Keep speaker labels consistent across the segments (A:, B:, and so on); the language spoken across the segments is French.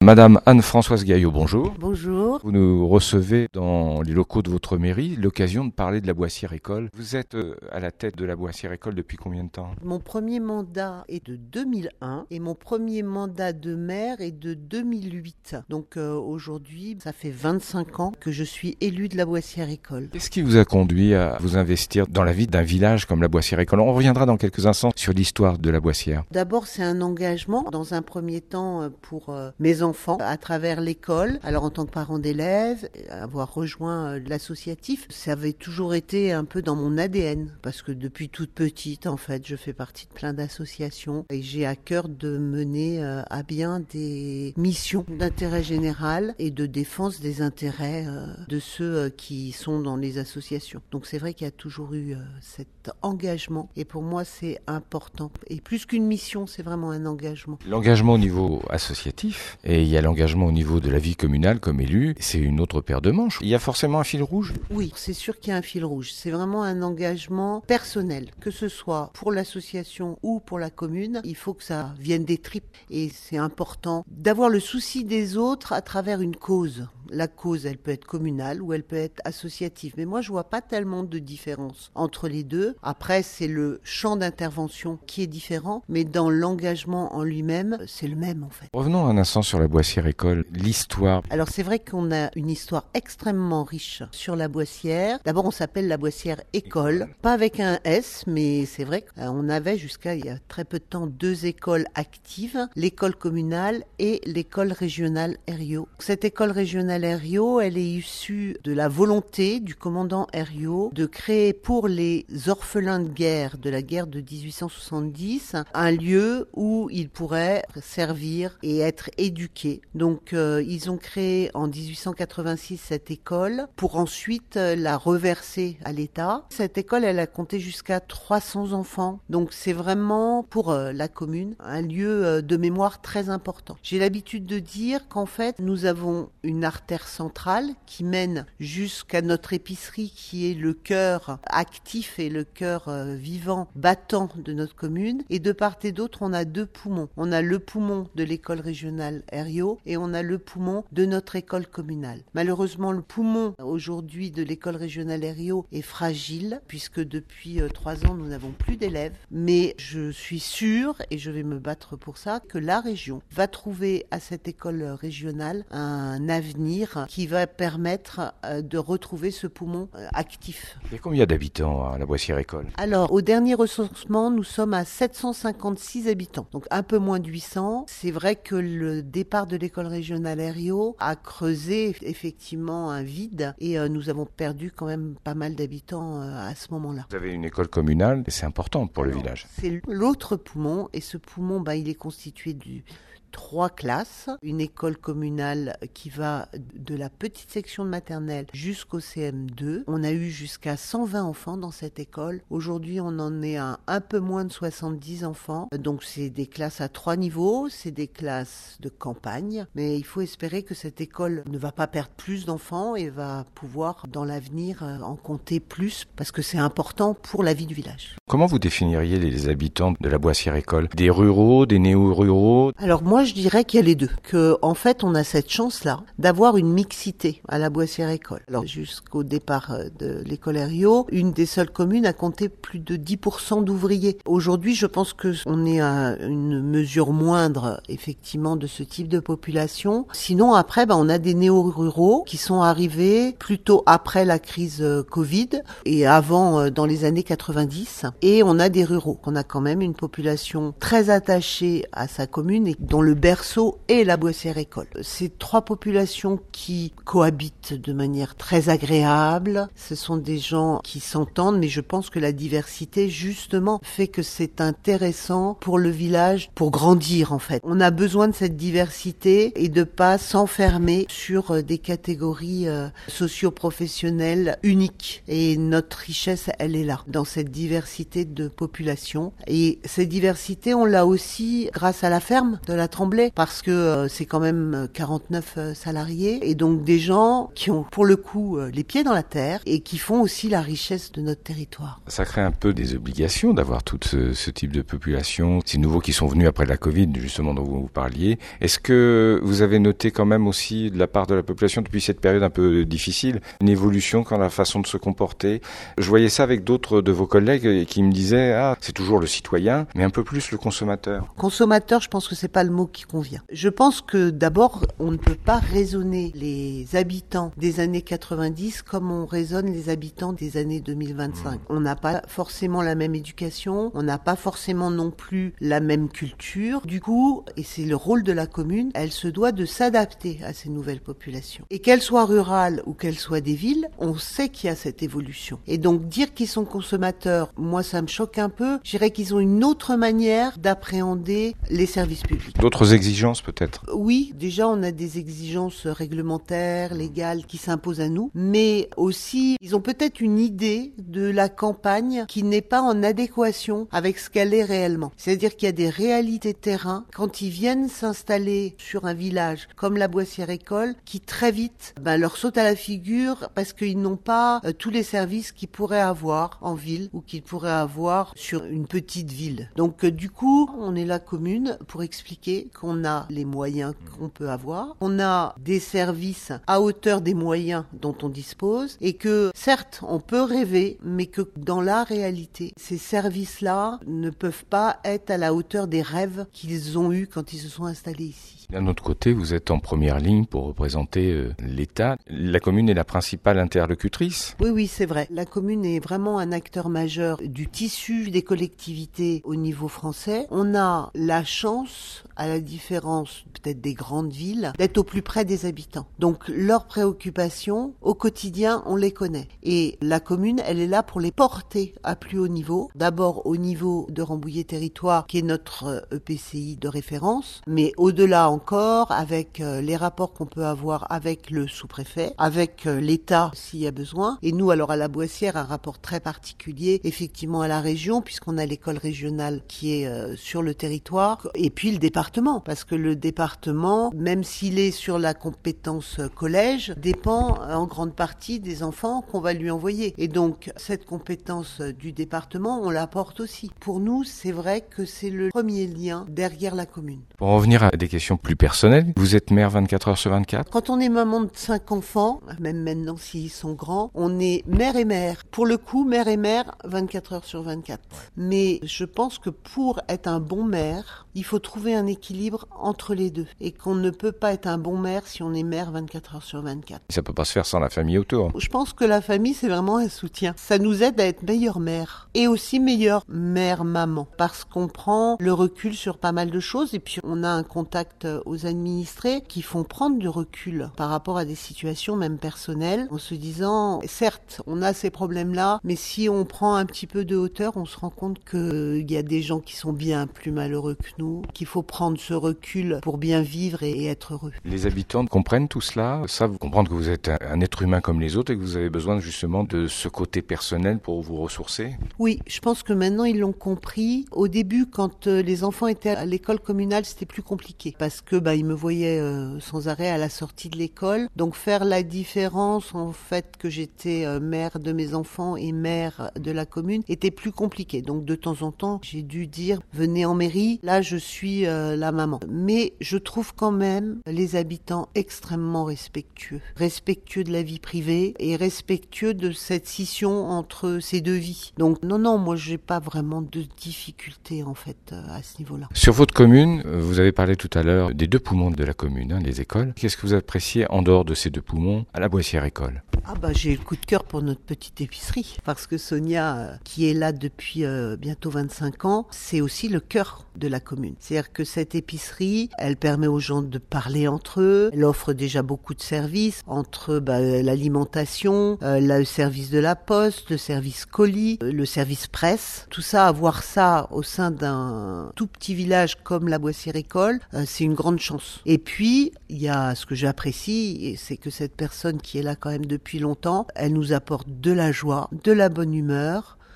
A: Madame Anne-Françoise Gaillot, bonjour.
B: Bonjour.
A: Vous nous recevez dans les locaux de votre mairie, l'occasion de parler de la Boissière École. Vous êtes à la tête de la Boissière École depuis combien de temps ?
B: Mon premier mandat est de 2001 et mon premier mandat de maire est de 2008. Donc aujourd'hui, ça fait 25 ans que je suis élue de la Boissière École.
A: Qu'est-ce qui vous a conduit à vous investir dans la vie d'un village comme la Boissière École ? On reviendra dans quelques instants sur l'histoire de la Boissière.
B: D'abord, c'est un engagement, dans un premier temps, pour mes enfants à travers l'école. Alors en tant que parent d'élèves, avoir rejoint l'associatif, ça avait toujours été un peu dans mon ADN parce que depuis toute petite, en fait, je fais partie de plein d'associations et j'ai à cœur de mener à bien des missions d'intérêt général et de défense des intérêts de ceux qui sont dans les associations. Donc c'est vrai qu'il y a toujours eu cet engagement et pour moi c'est important. Et plus qu'une mission, c'est vraiment un engagement.
A: L'engagement au niveau associatif et il y a l'engagement au niveau de la vie communale comme élu, c'est une autre paire de manches. Il y a forcément un fil rouge ?
B: Oui, c'est sûr qu'il y a un fil rouge. C'est vraiment un engagement personnel, que ce soit pour l'association ou pour la commune. Il faut que ça vienne des tripes et c'est important d'avoir le souci des autres à travers une cause. La cause, elle peut être communale ou elle peut être associative. Mais moi, je vois pas tellement de différence entre les deux. Après, c'est le champ d'intervention qui est différent, mais dans l'engagement en lui-même, c'est le même en fait.
A: Revenons un instant sur la Boissière École, l'histoire.
B: Alors c'est vrai qu'on a une histoire extrêmement riche sur la Boissière. D'abord, on s'appelle la Boissière École, pas avec un S, mais c'est vrai qu'on avait jusqu'à il y a très peu de temps 2 écoles actives, l'école communale et l'école régionale Herriot. Cette école régionale Herriot, elle est issue de la volonté du commandant Herriot de créer pour les orphelins de guerre de la guerre de 1870 un lieu où ils pourraient servir et être éduqués. Donc ils ont créé en 1886 cette école pour ensuite la reverser à l'État. Cette école, elle a compté jusqu'à 300 enfants. Donc c'est vraiment pour la commune un lieu de mémoire très important. J'ai l'habitude de dire qu'en fait nous avons une artère centrale qui mène jusqu'à notre épicerie qui est le cœur actif et le cœur vivant, battant de notre commune. Et de part et d'autre, on a 2 poumons. On a le poumon de l'école régionale Herriot et on a le poumon de notre école communale. Malheureusement, le poumon aujourd'hui de l'école régionale Herriot est fragile puisque depuis 3 ans, nous n'avons plus d'élèves. Mais je suis sûre, et je vais me battre pour ça, que la région va trouver à cette école régionale un avenir qui va permettre de retrouver ce poumon actif.
A: Il y a combien d'habitants à la Boissière École ?
B: Alors, au dernier recensement, nous sommes à 756 habitants, donc un peu moins de 800. C'est vrai que le départ de l'école régionale Herriot a creusé effectivement un vide et nous avons perdu quand même pas mal d'habitants à ce moment-là.
A: Vous avez une école communale et c'est important pour le village.
B: C'est l'autre poumon et ce poumon, il est constitué de 3 classes, une école communale qui va de la petite section de maternelle jusqu'au CM2. On a eu jusqu'à 120 enfants dans cette école. Aujourd'hui, on en est à un peu moins de 70 enfants. Donc, c'est des classes à 3 niveaux, c'est des classes de campagne. Mais il faut espérer que cette école ne va pas perdre plus d'enfants et va pouvoir, dans l'avenir, en compter plus parce que c'est important pour la vie du village.
A: Comment vous définiriez les habitants de la Boissière École ? Des ruraux, des néo-ruraux ?
B: Alors moi je dirais qu'il y a les deux, que en fait on a cette chance-là d'avoir une mixité à la Boissière École. Alors jusqu'au départ de l'école Herriot, une des seules communes a compté plus de 10% d'ouvriers. Aujourd'hui je pense que on est à une mesure moindre effectivement de ce type de population. Sinon après on a des néo-ruraux qui sont arrivés plutôt après la crise Covid et avant dans les années 90 et on a des ruraux. On a quand même une population très attachée à sa commune et dont le berceau est la Boissière École. C'est 3 populations qui cohabitent de manière très agréable. Ce sont des gens qui s'entendent, mais je pense que la diversité, justement, fait que c'est intéressant pour le village, pour grandir, en fait. On a besoin de cette diversité et de pas s'enfermer sur des catégories socio-professionnelles uniques. Et notre richesse, elle est là, dans cette diversité de population. Et cette diversité, on l'a aussi grâce à la ferme de la tremblait parce que c'est quand même 49 salariés et donc des gens qui ont pour le coup les pieds dans la terre et qui font aussi la richesse de notre territoire.
A: Ça crée un peu des obligations d'avoir tout ce type de population, ces nouveaux qui sont venus après la Covid, justement dont vous parliez. Est-ce que vous avez noté quand même aussi de la part de la population depuis cette période un peu difficile, une évolution dans la façon de se comporter? Je voyais ça avec d'autres de vos collègues qui me disaient c'est toujours le citoyen, mais un peu plus le consommateur.
B: Consommateur, je pense que c'est pas le mot qui convient. Je pense que d'abord, on ne peut pas raisonner les habitants des années 90 comme on raisonne les habitants des années 2025. On n'a pas forcément la même éducation, on n'a pas forcément non plus la même culture. Du coup, et c'est le rôle de la commune, elle se doit de s'adapter à ces nouvelles populations. Et qu'elles soient rurales ou qu'elles soient des villes, on sait qu'il y a cette évolution. Et donc dire qu'ils sont consommateurs, moi ça me choque un peu. Je dirais qu'ils ont une autre manière d'appréhender les services publics.
A: D'autres exigences peut-être?
B: Oui, déjà on a des exigences réglementaires, légales qui s'imposent à nous, mais aussi ils ont peut-être une idée de la campagne qui n'est pas en adéquation avec ce qu'elle est réellement. C'est-à-dire qu'il y a des réalités de terrain quand ils viennent s'installer sur un village comme la Boissière-École qui très vite leur sautent à la figure parce qu'ils n'ont pas tous les services qu'ils pourraient avoir en ville ou qu'ils pourraient avoir sur une petite ville. Donc du coup, on est la commune pour expliquer qu'on a les moyens qu'on peut avoir, on a des services à hauteur des moyens dont on dispose et que certes, on peut rêver, mais que dans la réalité, ces services-là ne peuvent pas être à la hauteur des rêves qu'ils ont eus quand ils se sont installés ici.
A: D'un autre côté, vous êtes en première ligne pour représenter l'État. La commune est la principale interlocutrice.
B: Oui, c'est vrai. La commune est vraiment un acteur majeur du tissu des collectivités au niveau français. On a la chance, à la différence peut-être des grandes villes, d'être au plus près des habitants. Donc leurs préoccupations, au quotidien, on les connaît. Et la commune, elle est là pour les porter à plus haut niveau. D'abord au niveau de Rambouillet Territoire, qui est notre EPCI de référence, mais au-delà encore avec les rapports qu'on peut avoir avec le sous-préfet, avec l'État s'il y a besoin. Et nous, alors à la Boissière, un rapport très particulier, effectivement à la région, puisqu'on a l'école régionale qui est sur le territoire, et puis le département, parce que le département, même s'il est sur la compétence collège, dépend en grande partie des enfants qu'on va lui envoyer. Et donc, cette compétence du département, on la porte aussi. Pour nous, c'est vrai que c'est le premier lien derrière la commune.
A: Pour en revenir à des questions plus personnelles, vous êtes mère 24 heures sur 24?
B: Quand on est maman de 5 enfants, même maintenant s'ils sont grands, on est mère et mère. Pour le coup, mère et mère, 24 heures sur 24. Mais je pense que pour être un bon maire, il faut trouver un équilibre entre les deux. Et qu'on ne peut pas être un bon maire si on est mère 24 heures sur 24.
A: Ça peut pas se faire sans la famille autour.
B: Je pense que la famille, c'est vraiment un soutien. Ça nous aide à être meilleure mère. Et aussi meilleure mère-maman. Parce qu'on prend le recul sur pas mal de choses. Et puis on a un contact aux administrés qui font prendre du recul par rapport à des situations même personnelles. En se disant, certes, on a ces problèmes-là. Mais si on prend un petit peu de hauteur, on se rend compte qu'il y a des gens qui sont bien plus malheureux que nous. Qu'il faut prendre ce recul pour bien vivre et être heureux.
A: Les habitants comprennent tout cela, savent comprendre que vous êtes un être humain comme les autres et que vous avez besoin justement de ce côté personnel pour vous ressourcer?
B: Oui, je pense que maintenant ils l'ont compris. Au début, quand les enfants étaient à l'école communale, c'était plus compliqué parce que ils me voyaient sans arrêt à la sortie de l'école. Donc faire la différence en fait que j'étais mère de mes enfants et mère de la commune était plus compliqué. Donc de temps en temps, j'ai dû dire venez en mairie, là je suis la maman. Mais je trouve quand même les habitants extrêmement respectueux de la vie privée et respectueux de cette scission entre ces deux vies. Donc non, moi j'ai pas vraiment de difficultés en fait à ce niveau-là.
A: Sur votre commune, vous avez parlé tout à l'heure des 2 poumons de la commune, les écoles. Qu'est-ce que vous appréciez en dehors de ces 2 poumons à la Boissière-École?
B: J'ai le coup de cœur pour notre petite épicerie parce que Sonia, qui est là depuis bientôt 25 ans, c'est aussi le cœur de la commune. C'est-à-dire que cette épicerie, elle permet aux gens de parler entre eux, elle offre déjà beaucoup de services entre l'alimentation, le service de la poste, le service colis, le service presse. Tout ça, avoir ça au sein d'un tout petit village comme la Boissière-École, c'est une grande chance. Et puis, il y a ce que j'apprécie, c'est que cette personne qui est là quand même depuis longtemps, elle nous apporte de la joie, de la bonne humeur,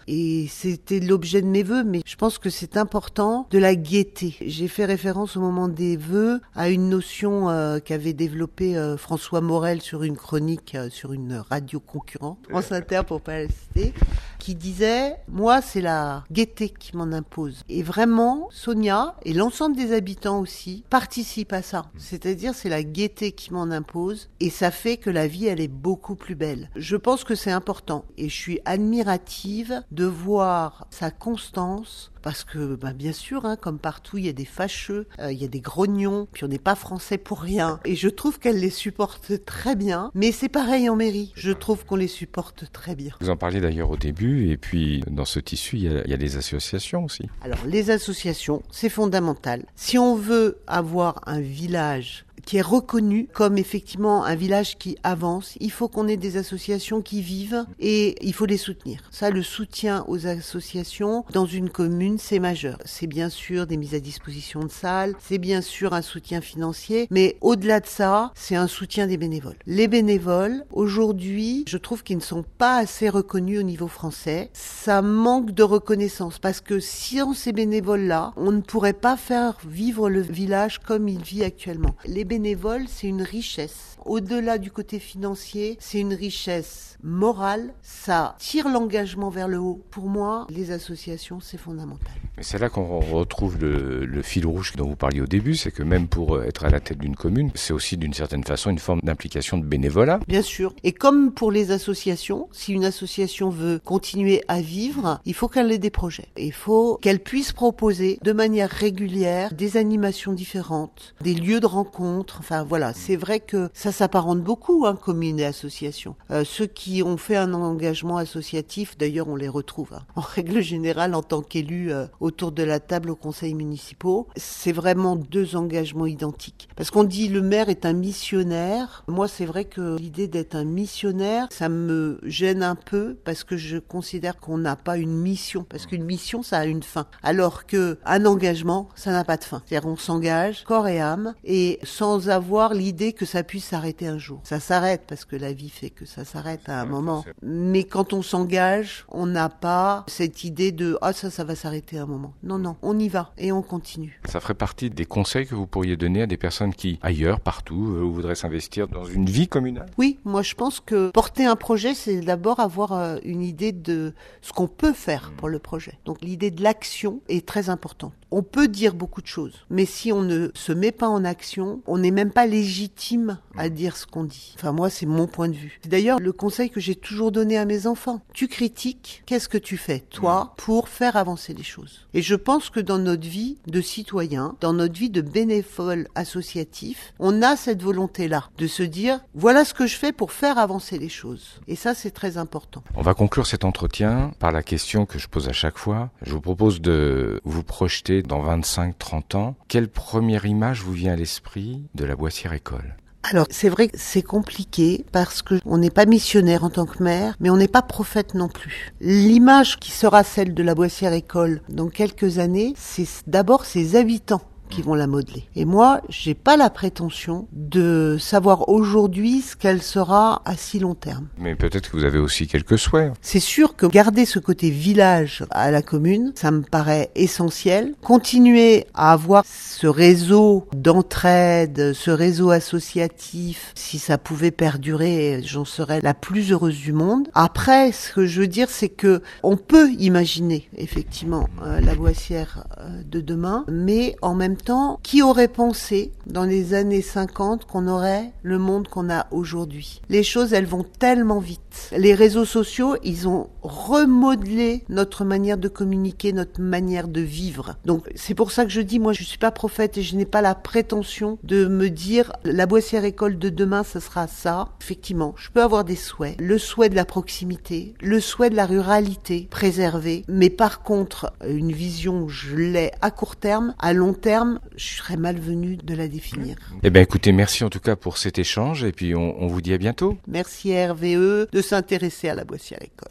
B: Et c'était l'objet de mes vœux, mais je pense que c'est important de la gaieté. J'ai fait référence au moment des vœux à une notion qu'avait développée François Morel sur une chronique sur une radio concurrente, France Inter pour pas la citer, qui disait « Moi, c'est la gaieté qui m'en impose ». Et vraiment, Sonia et l'ensemble des habitants aussi participent à ça. C'est-à-dire, c'est la gaieté qui m'en impose et ça fait que la vie, elle est beaucoup plus belle. Je pense que c'est important et je suis admirative de voir sa constance. Parce que, bien sûr, comme partout, il y a des fâcheux, il y a des grognons, puis on n'est pas français pour rien. Et je trouve qu'elle les supporte très bien. Mais c'est pareil en mairie. Je trouve qu'on les supporte très bien.
A: Vous en parliez d'ailleurs au début, et puis dans ce tissu, il y a des associations aussi.
B: Alors, les associations, c'est fondamental. Si on veut avoir un village qui est reconnu comme effectivement un village qui avance, il faut qu'on ait des associations qui vivent et il faut les soutenir. Ça, le soutien aux associations dans une commune, c'est majeur. C'est bien sûr des mises à disposition de salles, c'est bien sûr un soutien financier, mais au-delà de ça, c'est un soutien des bénévoles. Les bénévoles, aujourd'hui, je trouve qu'ils ne sont pas assez reconnus au niveau français. Ça manque de reconnaissance parce que sans ces bénévoles-là, on ne pourrait pas faire vivre le village comme il vit actuellement. Les bénévoles, c'est une richesse. Au-delà du côté financier, c'est une richesse morale. Ça tire l'engagement vers le haut. Pour moi, les associations, c'est fondamental.
A: Mais c'est là qu'on retrouve le fil rouge dont vous parliez au début, c'est que même pour être à la tête d'une commune, c'est aussi d'une certaine façon une forme d'implication de bénévolat.
B: Bien sûr. Et comme pour les associations, si une association veut continuer à vivre, il faut qu'elle ait des projets. Il faut qu'elle puisse proposer de manière régulière des animations différentes, des lieux de rencontre. Enfin voilà, c'est vrai que ça s'apparente beaucoup, commune et association. Ceux qui ont fait un engagement associatif, d'ailleurs on les retrouve en règle générale en tant qu'élus autour de la table aux conseils municipaux. C'est vraiment deux engagements identiques. Parce qu'on dit le maire est un missionnaire. Moi c'est vrai que l'idée d'être un missionnaire, ça me gêne un peu parce que je considère qu'on n'a pas une mission. Parce qu'une mission, ça a une fin. Alors qu'un engagement, ça n'a pas de fin. C'est-à-dire on s'engage corps et âme et sans avoir l'idée que ça puisse s'arrêter un jour. Ça s'arrête parce que la vie fait que ça s'arrête à un moment. Mais quand on s'engage, on n'a pas cette idée de « Ah, ça va s'arrêter à un moment ». Non, on y va et on continue.
A: Ça ferait partie des conseils que vous pourriez donner à des personnes qui, ailleurs, partout, voudraient s'investir dans une vie communale ?
B: Oui, moi je pense que porter un projet, c'est d'abord avoir une idée de ce qu'on peut faire pour le projet. Donc l'idée de l'action est très importante. On peut dire beaucoup de choses, mais si on ne se met pas en action, on n'est même pas légitime à dire ce qu'on dit. Enfin, moi, c'est mon point de vue. C'est d'ailleurs le conseil que j'ai toujours donné à mes enfants. Tu critiques, qu'est-ce que tu fais, toi, pour faire avancer les choses ? Et je pense que dans notre vie de citoyen, dans notre vie de bénévole associatif, on a cette volonté-là de se dire, voilà ce que je fais pour faire avancer les choses. Et ça, c'est très important.
A: On va conclure cet entretien par la question que je pose à chaque fois. Je vous propose de vous projeter dans 25-30 ans. Quelle première image vous vient à l'esprit de la Boissière École ?
B: Alors, c'est vrai que c'est compliqué parce que on n'est pas missionnaire en tant que maire, mais on n'est pas prophète non plus. L'image qui sera celle de la Boissière École dans quelques années, c'est d'abord ses habitants qui vont la modeler. Et moi, j'ai pas la prétention de savoir aujourd'hui ce qu'elle sera à si long terme.
A: Mais peut-être que vous avez aussi quelques souhaits.
B: C'est sûr que garder ce côté village à la commune, ça me paraît essentiel. Continuer à avoir ce réseau d'entraide, ce réseau associatif, si ça pouvait perdurer, j'en serais la plus heureuse du monde. Après, ce que je veux dire, c'est que on peut imaginer effectivement la Boissière de demain, mais en même temps, qui aurait pensé dans les années 50 qu'on aurait le monde qu'on a aujourd'hui ? Les choses, elles vont tellement vite. Les réseaux sociaux, ils ont remodelé notre manière de communiquer, notre manière de vivre. Donc, c'est pour ça que je dis, moi, je suis pas prophète et je n'ai pas la prétention de me dire, la Boissière École de demain, ce sera ça. Effectivement, je peux avoir des souhaits. Le souhait de la proximité, le souhait de la ruralité préservée. Mais par contre, une vision, je l'ai à court terme, à long terme, je serais malvenue de la définir.
A: Eh bien, écoutez, merci en tout cas pour cet échange et puis on vous dit à bientôt.
B: Merci à RVE de s'intéresser à la Boissière École.